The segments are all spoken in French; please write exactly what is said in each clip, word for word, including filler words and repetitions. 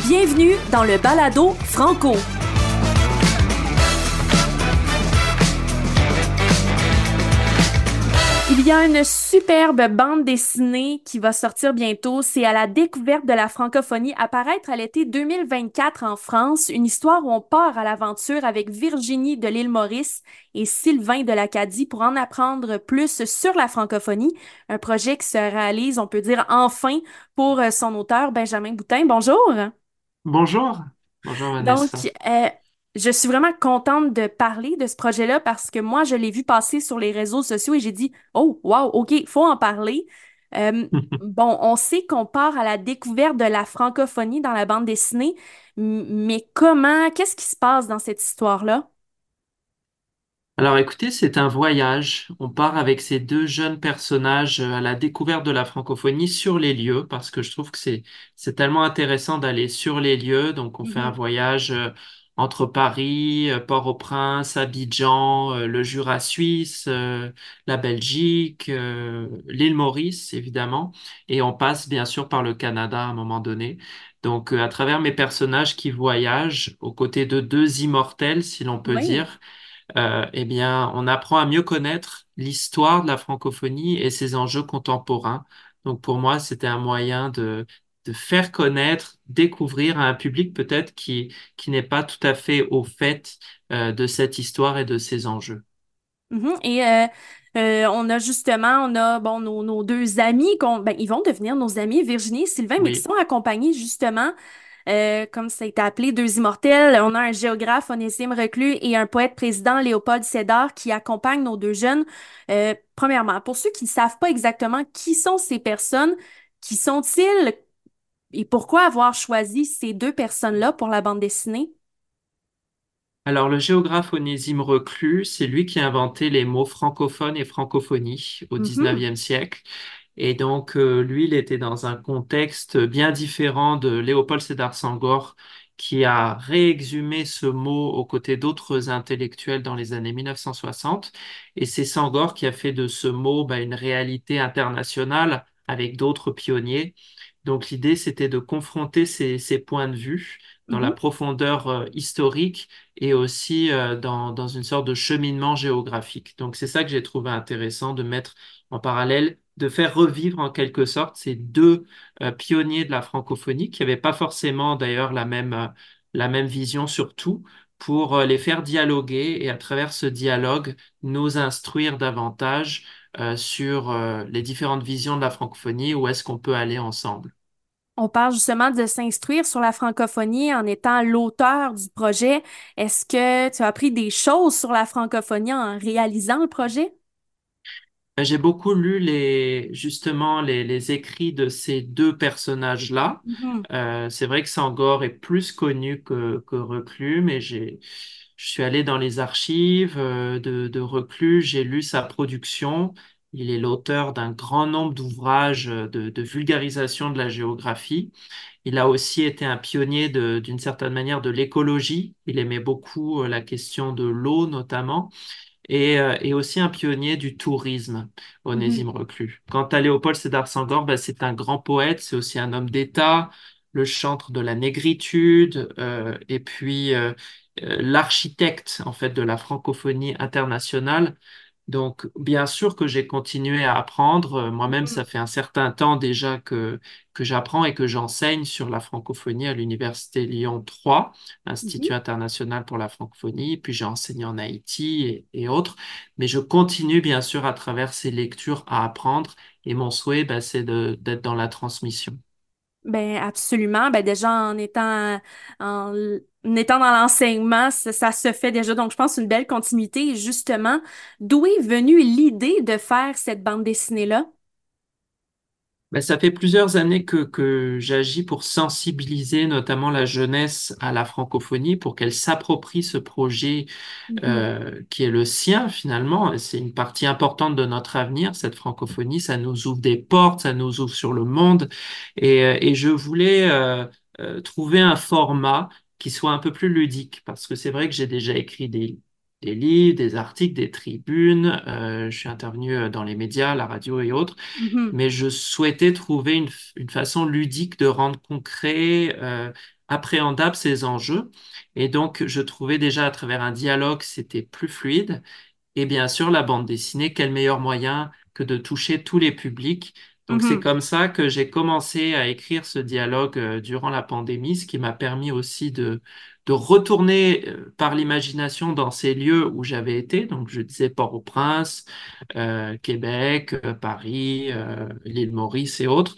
Bienvenue dans le balado Franco. Il y a une superbe bande dessinée qui va sortir bientôt. C'est à la découverte de la francophonie, apparaître à l'été deux mille vingt-quatre en France. Une histoire où on part à l'aventure avec Virginie de l'île Maurice et Sylvain de l'Acadie pour en apprendre plus sur la francophonie. Un projet qui se réalise, on peut dire enfin, pour euh, son auteur Benjamin Boutin. Bonjour! Bonjour, bonjour Donc, Vanessa. euh, je suis vraiment contente de parler de ce projet-là parce que moi, je l'ai vu passer sur les réseaux sociaux et j'ai dit, oh, wow, OK, faut en parler. Euh, bon, on sait qu'on part à la découverte de la francophonie dans la bande dessinée, m- mais comment, qu'est-ce qui se passe dans cette histoire-là? Alors écoutez, c'est un voyage. On part avec ces deux jeunes personnages euh, à la découverte de la francophonie sur les lieux, parce que je trouve que c'est c'est tellement intéressant d'aller sur les lieux. Donc on fait un Mhm. voyage euh, entre Paris, euh, Port-au-Prince, Abidjan, euh, le Jura suisse, euh, la Belgique, euh, l'île Maurice évidemment, et on passe bien sûr par le Canada à un moment donné. Donc euh, à travers mes personnages qui voyagent aux côtés de deux immortels, si l'on peut Oui. dire, euh, eh bien, on apprend à mieux connaître l'histoire de la francophonie et ses enjeux contemporains. Donc, pour moi, c'était un moyen de, de faire connaître, découvrir à un public peut-être qui, qui n'est pas tout à fait au fait, euh, de cette histoire et de ses enjeux. Mhm. Et euh, euh, on a justement, on a bon, nos, nos deux amis, qu'on, ben, ils vont devenir nos amis, Virginie et Sylvain, mais qui Oui. sont accompagnés justement euh, comme ça a été appelé, deux immortels. On a un géographe, Onésime Reclus, et un poète-président, Léopold Sédar, qui accompagnent nos deux jeunes. Euh, premièrement, pour ceux qui ne savent pas exactement qui sont ces personnes, qui sont-ils et pourquoi avoir choisi ces deux personnes-là pour la bande dessinée? Alors, le géographe Onésime Reclus, c'est lui qui a inventé les mots francophone et francophonie au Mhm, dix-neuvième siècle. Et donc, euh, lui, il était dans un contexte bien différent de Léopold Sédar Senghor, qui a réexhumé ce mot aux côtés d'autres intellectuels dans les années mille neuf cent soixante. Et c'est Senghor qui a fait de ce mot bah, une réalité internationale avec d'autres pionniers. Donc, l'idée, c'était de confronter ces, ces points de vue dans la mhm. profondeur euh, historique et aussi euh, dans, dans une sorte de cheminement géographique. Donc, c'est ça que j'ai trouvé intéressant de mettre en parallèle, de faire revivre en quelque sorte ces deux euh, pionniers de la francophonie qui n'avaient pas forcément d'ailleurs la même, euh, la même vision sur tout, pour euh, les faire dialoguer et à travers ce dialogue nous instruire davantage euh, sur euh, les différentes visions de la francophonie, où est-ce qu'on peut aller ensemble. On parle justement de s'instruire sur la francophonie en étant l'auteur du projet. Est-ce que tu as appris des choses sur la francophonie en réalisant le projet? Ben, j'ai beaucoup lu les, justement les, les écrits de ces deux personnages-là. Mhm, Euh, c'est vrai que Sangor est plus connu que, que Reclus, mais j'ai, je suis allé dans les archives euh, de, de Reclus, j'ai lu sa production. Il est l'auteur d'un grand nombre d'ouvrages de, de vulgarisation de la géographie. Il a aussi été un pionnier de, d'une certaine manière de l'écologie. Il aimait beaucoup euh, la question de l'eau notamment et, euh, et aussi un pionnier du tourisme, mhm, Onésime Reclus. Quant à Léopold Sédar Senghor, ben, c'est un grand poète, c'est aussi un homme d'État, le chantre de la négritude, euh, et puis euh, euh, l'architecte en fait de la francophonie internationale. Donc, bien sûr que j'ai continué à apprendre. Euh, Moi-même, mhm, ça fait un certain temps déjà que, que j'apprends et que j'enseigne sur la francophonie à l'Université Lyon trois, mhm. Institut international pour la francophonie. Puis j'ai enseigné en Haïti et, et autres. Mais je continue, bien sûr, à travers ces lectures à apprendre. Et mon souhait, ben, c'est de, d'être dans la transmission. Ben absolument. Ben déjà en étant en, en étant dans l'enseignement, ça, ça se fait déjà. Donc je pense une belle continuité. Et justement, d'où est venue l'idée de faire cette bande dessinée-là? Ben, ça fait plusieurs années que, que j'agis pour sensibiliser notamment la jeunesse à la francophonie, pour qu'elle s'approprie ce projet Mhm, euh, qui est le sien finalement. Et c'est une partie importante de notre avenir, cette francophonie. Ça nous ouvre des portes, ça nous ouvre sur le monde. Et, euh, et je voulais euh, euh, trouver un format qui soit un peu plus ludique, parce que c'est vrai que j'ai déjà écrit des, des livres, des articles, des tribunes. Euh, je suis intervenu euh, dans les médias, la radio et autres, mhm. mais je souhaitais trouver une, une façon ludique de rendre concret. Euh, appréhendables ces enjeux. Et donc, je trouvais déjà à travers un dialogue, c'était plus fluide. Et bien sûr, la bande dessinée, quel meilleur moyen que de toucher tous les publics. Donc, c'est Mhm. comme ça que j'ai commencé à écrire ce dialogue euh, durant la pandémie, ce qui m'a permis aussi de, de retourner euh, par l'imagination dans ces lieux où j'avais été. Donc, je disais Port-au-Prince, euh, Québec, euh, Paris, euh, l'île Maurice et autres.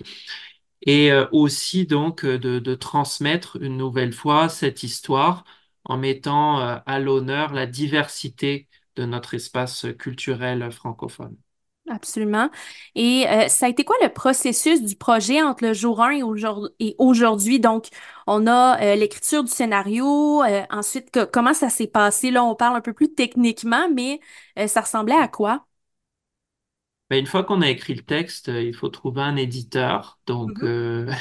Et euh, aussi, donc, euh, de, de transmettre une nouvelle fois cette histoire en mettant euh, à l'honneur la diversité de notre espace culturel francophone. Absolument. Et euh, ça a été quoi le processus du projet entre le jour un et aujourd- et aujourd'hui? Donc, on a euh, l'écriture du scénario. Euh, ensuite, que- comment ça s'est passé? Là, on parle un peu plus techniquement, mais euh, ça ressemblait à quoi? Mais une fois qu'on a écrit le texte, euh, il faut trouver un éditeur. Donc, Mhm, euh,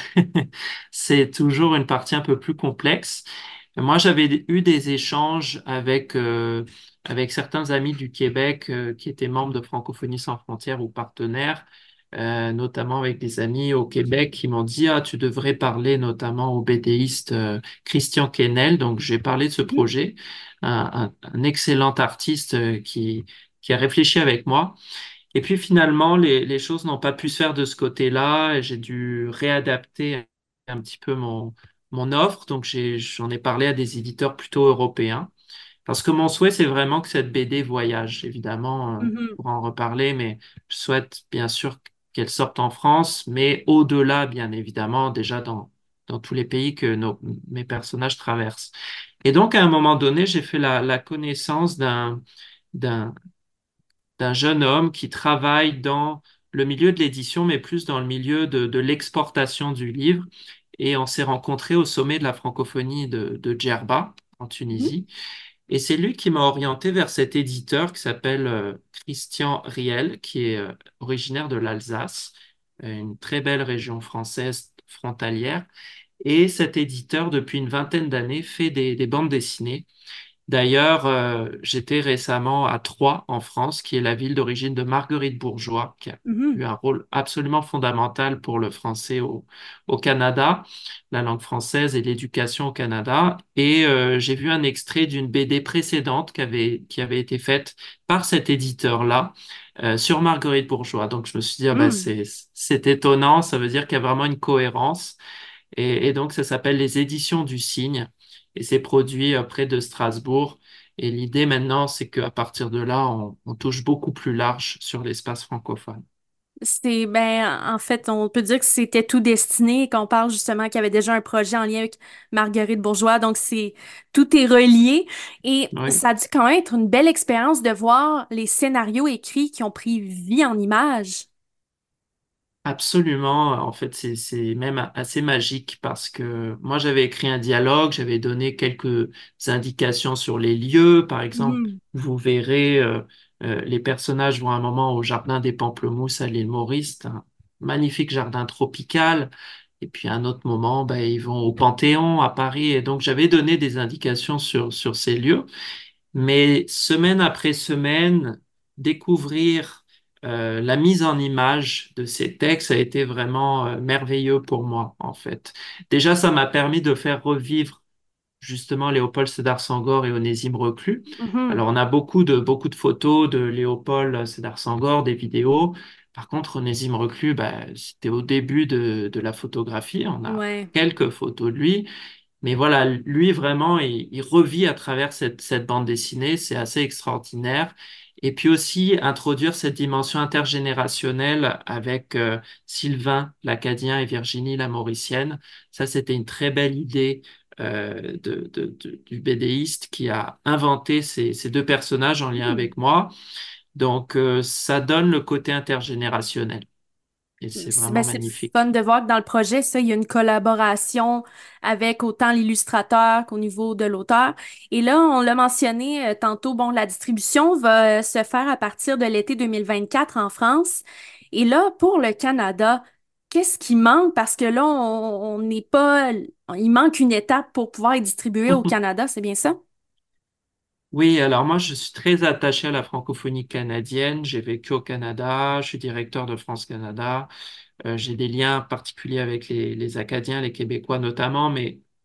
c'est toujours une partie un peu plus complexe. Moi, j'avais eu des échanges avec, euh, avec certains amis du Québec euh, qui étaient membres de Francophonie sans frontières ou partenaires, euh, notamment avec des amis au Québec qui m'ont dit, ah, tu devrais parler notamment au BDiste euh, Christian Quesnel. Donc, j'ai parlé de ce mhm, projet, un, un- un excellent artiste euh, qui, qui a réfléchi avec moi. Et puis finalement, les, les choses n'ont pas pu se faire de ce côté-là et j'ai dû réadapter un petit peu mon, mon offre. Donc j'ai, j'en ai parlé à des éditeurs plutôt européens. Parce que mon souhait, c'est vraiment que cette B D voyage. Évidemment, euh, on mhm. pourra en reparler, mais je souhaite bien sûr qu'elle sorte en France, mais au-delà, bien évidemment, déjà dans, dans tous les pays que nos, mes personnages traversent. Et donc, à un moment donné, j'ai fait la, la connaissance d'un, d'un, d'un jeune homme qui travaille dans le milieu de l'édition, mais plus dans le milieu de, de l'exportation du livre. Et on s'est rencontrés au sommet de la francophonie de, de Djerba, en Mhm. Tunisie. Et c'est lui qui m'a orienté vers cet éditeur qui s'appelle euh, Christian Riel, qui est euh, originaire de l'Alsace, euh, une très belle région française frontalière. Et cet éditeur, depuis une vingtaine d'années, fait des, des bandes dessinées. D'ailleurs, euh, j'étais récemment à Troyes, en France, qui est la ville d'origine de Marguerite Bourgeois, qui a Mhm. eu un rôle absolument fondamental pour le français au, au Canada, la langue française et l'éducation au Canada. Et euh, j'ai vu un extrait d'une B D précédente qui avait, qui avait été faite par cet éditeur-là euh, sur Marguerite Bourgeois. Donc je me suis dit, ah ben, Mhm. c'est, c'est étonnant, ça veut dire qu'il y a vraiment une cohérence. Et, et donc, ça s'appelle les Éditions du Cygne et c'est produit euh, près de Strasbourg. Et l'idée maintenant, c'est qu'à partir de là, on, on touche beaucoup plus large sur l'espace francophone. C'est, ben, en fait, on peut dire que c'était tout destiné, qu'on parle justement qu'il y avait déjà un projet en lien avec Marguerite Bourgeois, donc c'est, tout est relié. Et Oui. ça a dû quand même être une belle expérience de voir les scénarios écrits qui ont pris vie en images. Absolument, en fait, c'est c'est même assez magique parce que moi j'avais écrit un dialogue, j'avais donné quelques indications sur les lieux. Par exemple, Mhm. vous verrez, euh, euh, les personnages vont un moment au jardin des Pamplemousses à l'île Maurice, c'est un magnifique jardin tropical. Et puis à un autre moment, ben, ils vont au Panthéon à Paris. Et donc j'avais donné des indications sur sur ces lieux. Mais semaine après semaine, découvrir euh, la mise en image de ces textes a été vraiment euh, merveilleux pour moi, en fait. Déjà, ça m'a permis de faire revivre justement Léopold Sédar Senghor et Onésime Reclus. Mhm. Alors, on a beaucoup de, beaucoup de photos de Léopold Sédar Senghor, des vidéos. Par contre, Onésime Reclus, bah, c'était au début de, de la photographie. On a Ouais. quelques photos de lui. Mais voilà, lui vraiment, il, il revit à travers cette, cette bande dessinée, c'est assez extraordinaire. Et puis aussi introduire cette dimension intergénérationnelle avec euh, Sylvain l'Acadien et Virginie la Mauricienne. Ça, c'était une très belle idée euh, de, de- de- du BDiste qui a inventé ces, ces deux personnages en lien Mhm. avec moi. Donc, euh, ça donne le côté intergénérationnel et c'est C'est ben, vraiment c'est le fun magnifique. de voir que dans le projet, ça, il y a une collaboration avec autant l'illustrateur qu'au niveau de l'auteur. Et là, on l'a mentionné euh, tantôt, bon, la distribution va euh, se faire à partir de l'été deux mille vingt-quatre en France. Et là, pour le Canada, qu'est-ce qui manque? Parce que là, on on n'est pas, il manque une étape pour pouvoir être distribué au Canada, c'est bien ça? Oui, alors moi, je suis très attaché à la francophonie canadienne. J'ai vécu au Canada, je suis directeur de France Canada. Euh, j'ai des liens particuliers avec les, les Acadiens, les Québécois notamment, mais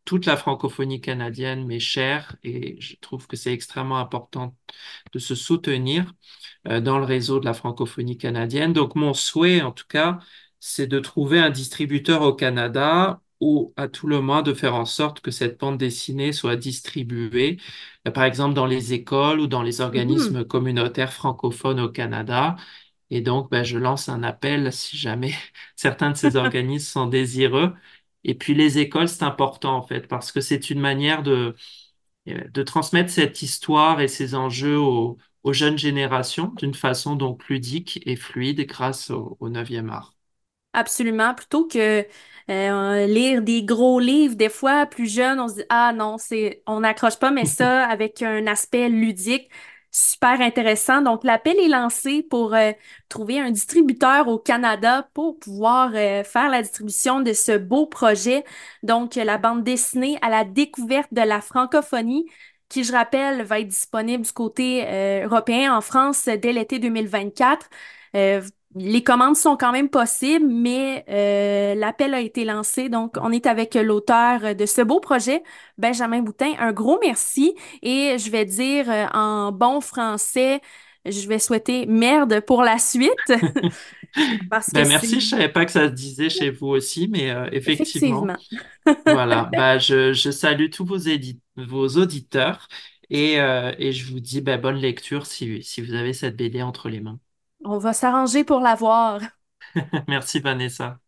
toute la francophonie canadienne m'est chère et je trouve que c'est extrêmement important de se soutenir euh, dans le réseau de la francophonie canadienne. Donc, mon souhait, en tout cas, c'est de trouver un distributeur au Canada ou à tout le moins de faire en sorte que cette bande dessinée soit distribuée, euh, par exemple dans les écoles ou dans les Mhm. organismes communautaires francophones au Canada. Et donc, ben, je lance un appel si jamais certains de ces organismes sont désireux. Et puis les écoles, c'est important en fait, parce que c'est une manière de, de transmettre cette histoire et ces enjeux aux, aux jeunes générations d'une façon donc ludique et fluide grâce au, au neuvième art. Absolument. Plutôt que euh, lire des gros livres, des fois, plus jeune, on se dit, ah non, c'est, on n'accroche pas, mais ça, avec un aspect ludique, super intéressant. Donc, l'appel est lancé pour euh, trouver un distributeur au Canada pour pouvoir euh, faire la distribution de ce beau projet. Donc, la bande dessinée à la découverte de la francophonie, qui, je rappelle, va être disponible du côté euh, européen en France dès l'été deux mille vingt-quatre. Euh, les commandes sont quand même possibles, mais euh, l'appel a été lancé. Donc, on est avec l'auteur de ce beau projet, Benjamin Boutin. Un gros merci et je vais dire euh, en bon français, je vais souhaiter merde pour la suite parce que Ben c'est merci, je savais pas que ça se disait chez vous aussi, mais euh, effectivement, effectivement. voilà. Ben, je, je salue tous vos, édi- vos auditeurs et, euh, et je vous dis ben, bonne lecture si, si vous avez cette B D entre les mains. On va s'arranger pour l'avoir. Merci Vanessa.